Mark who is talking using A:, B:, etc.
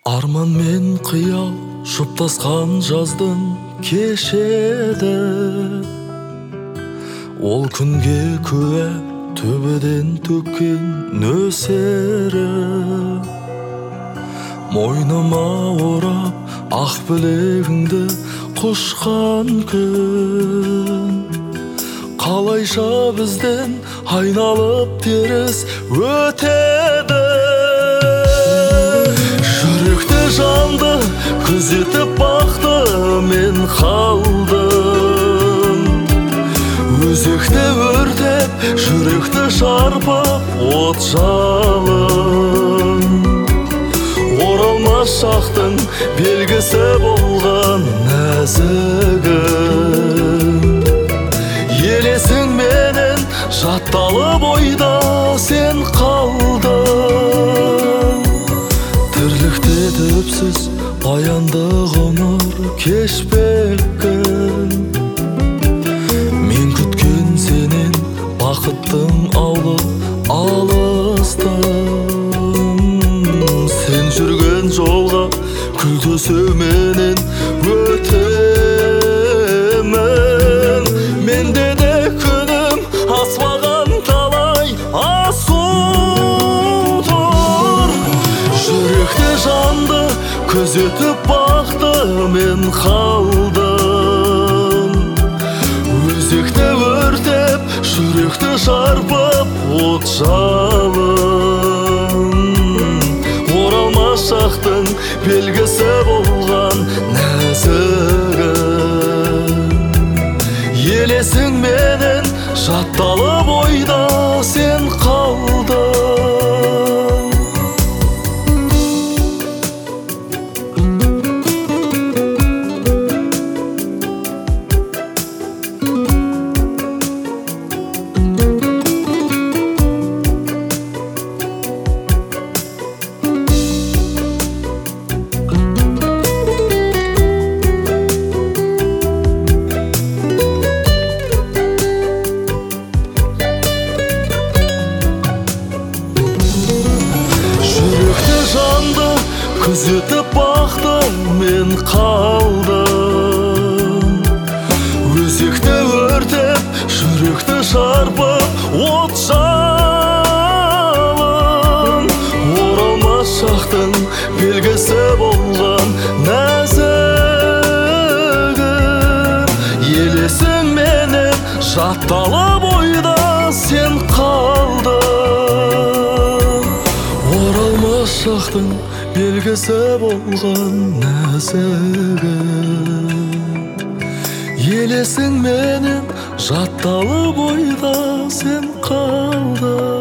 A: Арман мен қиял жұптасқан жаздың кешеді. Ол күнге куә төбеден төккен нөсері. Мойныма орап ақ білегіңді құшқан күн. Қалайша бізден айналып теріс өтеді. Жүректі жанды күзетіп бақты мен қалдым. Өзекті өртеп жүректі шарпып от жалын. Оралмас шақтың белгісі болған нәзігім. Елесің менен жатталып ойда сен қалдың. Тірлікте түпсіз баянды ғұмыр кешпекпін. Мен күткен сенен бақыттың аулы алыстым. Сен жүрген жолға күл төсеуменен өтемін. Менде де күнім аспаған талай асу тұр. Жүректі жанды күзетіп бақты мен қалдым. Өзекті өртеп жүректі шарпып от жалын. Оралмас шақтың белгісі болған нәзігім. Елесің менен жатталып ойда сен қалдың. Күзетіп бақтым мен қалдым. Өзекті өртеп жүректі шарпып от жалын. Оралмас шақтың белгісі болған нәзігім. Елесің менен жатталып ойда сен қалдың. Оралмас шақтың белгісі болған нәзігім. Елесің менен жатталып ойда сен қалдың.